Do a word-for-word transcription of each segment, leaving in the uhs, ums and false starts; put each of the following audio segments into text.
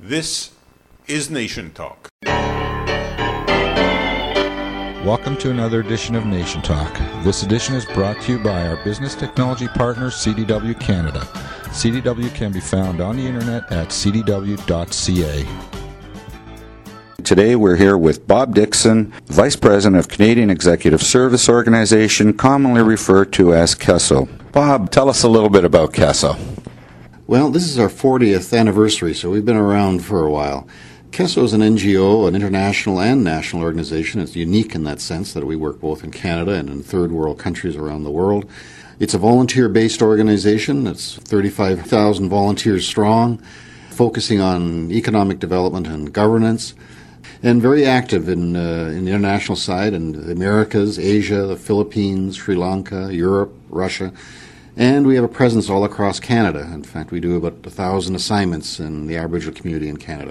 This is Nation Talk. Welcome to another edition of Nation Talk. This edition is brought to you by our business technology partner, C D W Canada. C D W can be found on the internet at c d w dot c a. Today we're here with Bob Dickson, Vice President of Canadian Executive Service Organization, commonly referred to as C E S O. Bob, tell us a little bit about C E S O. Well, this is our fortieth anniversary, so we've been around for a while. C E S O is an N G O, an international and national organization. It's unique in that sense that we work both in Canada and in third world countries around the world. It's a volunteer-based organization. It's thirty-five thousand volunteers strong, focusing on economic development and governance, and very active in, uh, in the international side in the Americas, Asia, the Philippines, Sri Lanka, Europe, Russia. And we have a presence all across Canada. In fact, we do about a thousand assignments in the Aboriginal community in Canada.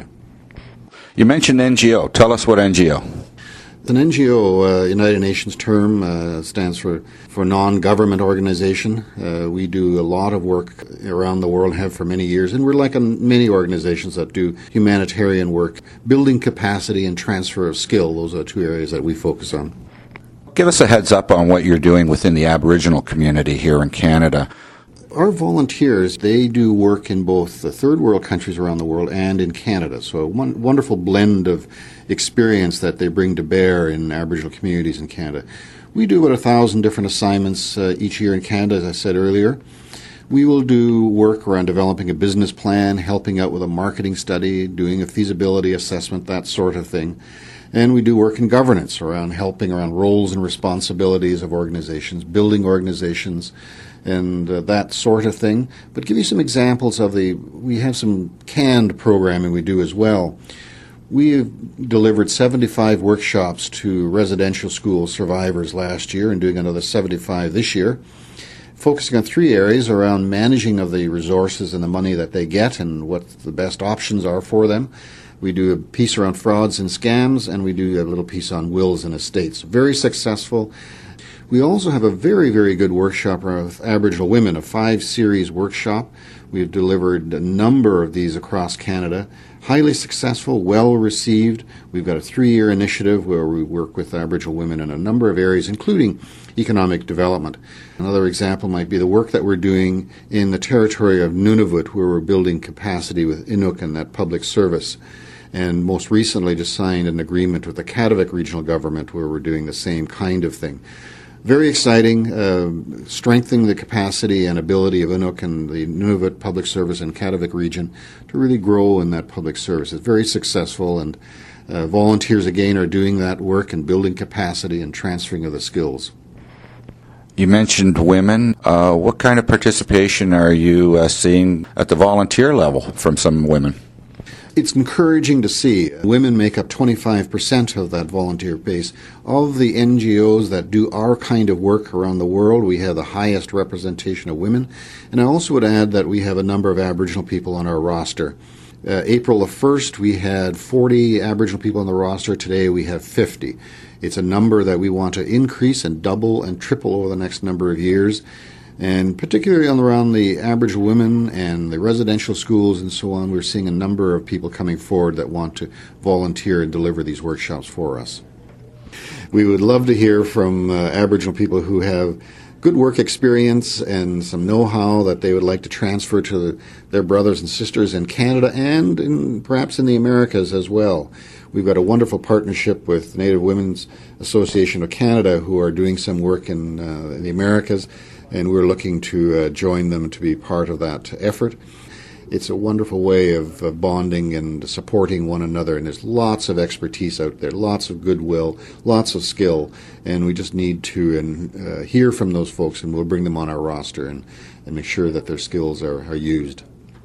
You mentioned N G O. Tell us what N G O. An N G O, uh, United Nations term, uh, stands for, for non-government organization. Uh, we do a lot of work around the world, have for many years, and we're like many organizations that do humanitarian work, building capacity and transfer of skill. Those are the two areas that we focus on. Give us a heads up on what you're doing within the Aboriginal community here in Canada. Our volunteers, they do work in both the third world countries around the world and in Canada. So a one, wonderful blend of experience that they bring to bear in Aboriginal communities in Canada. We do about a thousand different assignments uh, each year in Canada, as I said earlier. We will do work around developing a business plan, helping out with a marketing study, doing a feasibility assessment, that sort of thing. And we do work in governance around helping around roles and responsibilities of organizations, building organizations, and uh, that sort of thing. But give you some examples of the, we have some canned programming we do as well. We have delivered seventy-five workshops to residential school survivors last year and doing another seventy-five this year, focusing on three areas around managing of the resources and the money that they get and what the best options are for them. We do a piece around frauds and scams, and we do a little piece on wills and estates. Very successful. We also have a very, very good workshop with Aboriginal women, a five-series workshop. We've delivered a number of these across Canada. Highly successful, well-received. We've got a three-year initiative where we work with Aboriginal women in a number of areas, including economic development. Another example might be the work that we're doing in the territory of Nunavut, where we're building capacity with Inuk and that public service. And most recently just signed an agreement with the Kativik regional government where we're doing the same kind of thing. Very exciting, uh, strengthening the capacity and ability of Inuk and the Nunavut Public Service and Kativik region to really grow in that public service. It's very successful, and uh, volunteers again are doing that work and building capacity and transferring of the skills. You mentioned women. Uh, what kind of participation are you uh, seeing at the volunteer level from some women? It's encouraging to see. Women make up twenty-five percent of that volunteer base. Of the N G Os that do our kind of work around the world, we have the highest representation of women. And I also would add that we have a number of Aboriginal people on our roster. Uh, April the first, we had forty Aboriginal people on the roster. Today we have fifty. It's a number that we want to increase and double and triple over the next number of years. And particularly on around the Aboriginal women and the residential schools and so on, we're seeing a number of people coming forward that want to volunteer and deliver these workshops for us. We would love to hear from uh, Aboriginal people who have good work experience and some know-how that they would like to transfer to the, their brothers and sisters in Canada and in, perhaps in the Americas as well. We've got a wonderful partnership with the Native Women's Association of Canada who are doing some work in, uh, in the Americas, and we're looking to uh, join them to be part of that effort. It's a wonderful way of uh, bonding and supporting one another, and there's lots of expertise out there, lots of goodwill, lots of skill, and we just need to uh, hear from those folks, and we'll bring them on our roster and, and make sure that their skills are, are used.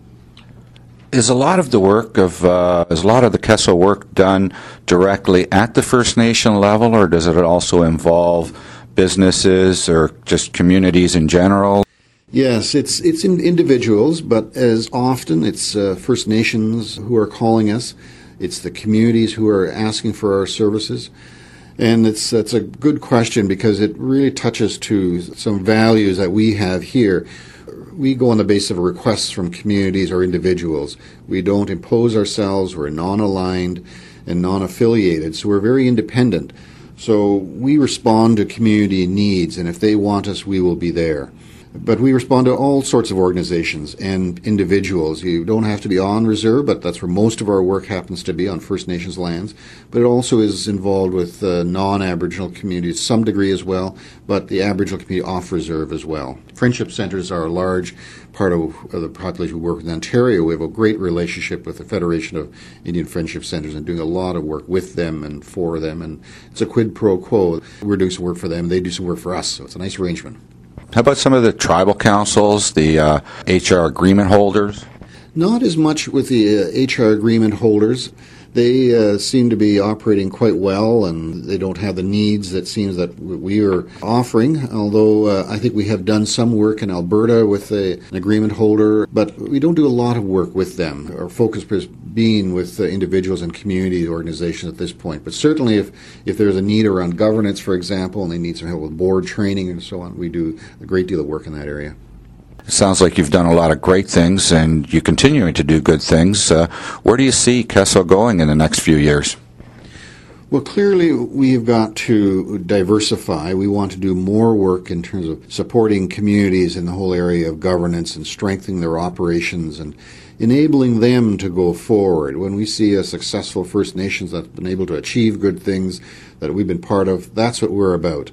Is a lot of the work of, uh, is a lot of the C E S O work done directly at the First Nation level, or does it also involve businesses or just communities in general? Yes, it's it's in individuals, but as often it's uh, First Nations who are calling us. It's the communities who are asking for our services. And it's it's a good question because it really touches to some values that we have here. we go on the basis of requests from communities or individuals. We don't impose ourselves. We're non-aligned and non-affiliated, so we're very independent. So we respond to community needs, and if they want us, we will be there. But we respond to all sorts of organizations and individuals. You don't have to be on reserve, but that's where most of our work happens to be, on First Nations lands. But it also is involved with uh, non-Aboriginal communities to some degree as well, but the Aboriginal community off reserve as well. Friendship centres are a large part of, of the population we work with in Ontario. We have a great relationship with the Federation of Indian Friendship Centres and doing a lot of work with them and for them. And it's a quid pro quo. We're doing some work for them, they do some work for us, so it's a nice arrangement. How about some of the tribal councils, the uh, H R agreement holders? Not as much with the uh, H R agreement holders. They uh, seem to be operating quite well, and they don't have the needs that seems that we are offering, although uh, I think we have done some work in Alberta with a, an agreement holder, but we don't do a lot of work with them. Our focus is being with uh, individuals and community organizations at this point. But certainly if, if there's a need around governance, for example, and they need some help with board training and so on, we do a great deal of work in that area. It sounds like you've done a lot of great things, and you're continuing to do good things. Uh, where do you see Kesso going in the next few years? Well, clearly we've got to diversify. We want to do more work in terms of supporting communities in the whole area of governance and strengthening their operations and enabling them to go forward. When we see a successful First Nations that's been able to achieve good things that we've been part of, that's what we're about.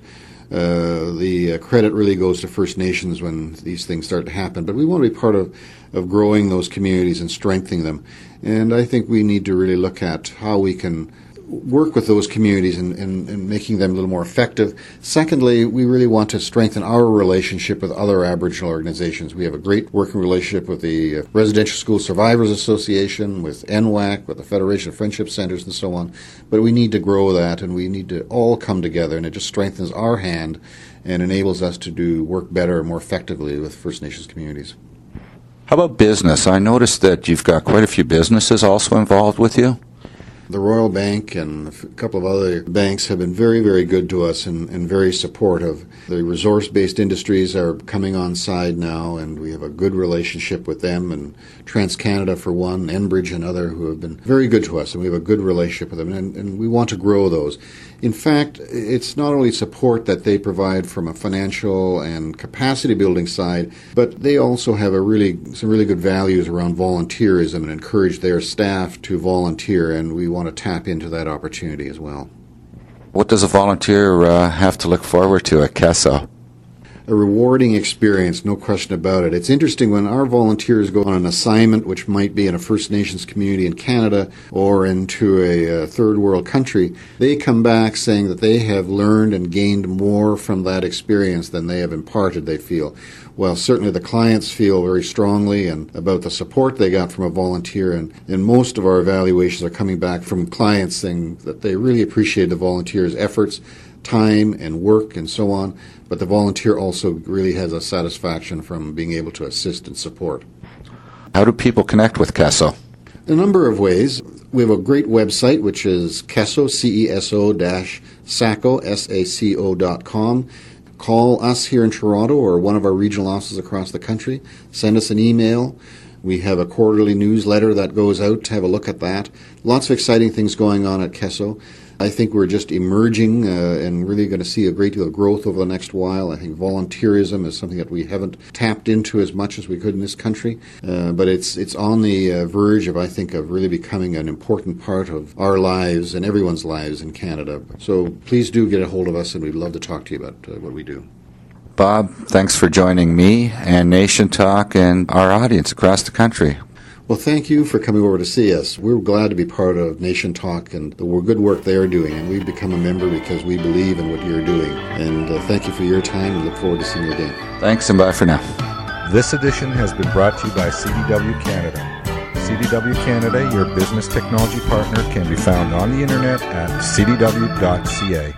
Uh, the uh, credit really goes to First Nations when these things start to happen. But we want to be part of, of growing those communities and strengthening them. And I think we need to really look at how we can work with those communities and, and, and making them a little more effective. Secondly, we really want to strengthen our relationship with other Aboriginal organizations. We have a great working relationship with the Residential School Survivors Association, with N W A C, with the Federation of Friendship Centres, and so on. But we need to grow that, and we need to all come together, and it just strengthens our hand and enables us to do work better and more effectively with First Nations communities. How about business? I noticed that you've got quite a few businesses also involved with you. The Royal Bank and a couple of other banks have been very, very good to us and, and very supportive. The resource-based industries are coming on side now, and we have a good relationship with them, and TransCanada for one, Enbridge and other, who have been very good to us, and we have a good relationship with them, and, and we want to grow those. In fact, it's not only support that they provide from a financial and capacity building side, but they also have a really some really good values around volunteerism and encourage their staff to volunteer, and we want to tap into that opportunity as well. What does a volunteer uh, have to look forward to at Kesso? A rewarding experience, no question about it. It's interesting when our volunteers go on an assignment, which might be in a First Nations community in Canada or into a, a third world country, they come back saying that they have learned and gained more from that experience than they have imparted, they feel. Well, certainly the clients feel very strongly and about the support they got from a volunteer, and, and most of our evaluations are coming back from clients saying that they really appreciate the volunteers' efforts, time and work and so on, but the volunteer also really has a satisfaction from being able to assist and support. How do people connect with Kesso? A number of ways. We have a great website, which is Kesso, C E S O dash SACO, S A C O dot com. Call us here in Toronto or one of our regional offices across the country. Send us an email. We have a quarterly newsletter that goes out to have a look at that. Lots of exciting things going on at Kesso. I think we're just emerging uh, and really going to see a great deal of growth over the next while. I think volunteerism is something that we haven't tapped into as much as we could in this country, uh, but it's it's on the uh, verge of, I think, of really becoming an important part of our lives and everyone's lives in Canada. So please do get a hold of us, and we'd love to talk to you about uh, what we do. Bob, thanks for joining me and Nation Talk and our audience across the country. Well, thank you for coming over to see us. We're glad to be part of Nation Talk and the good work they are doing, and we've become a member because we believe in what you're doing. And uh, thank you for your time, and look forward to seeing you again. Thanks, and bye for now. This edition has been brought to you by C D W Canada. C D W Canada, your business technology partner, can be found on the internet at c d w dot c a.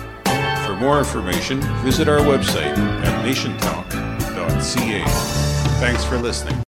For more information, visit our website at nation talk dot c a. Thanks for listening.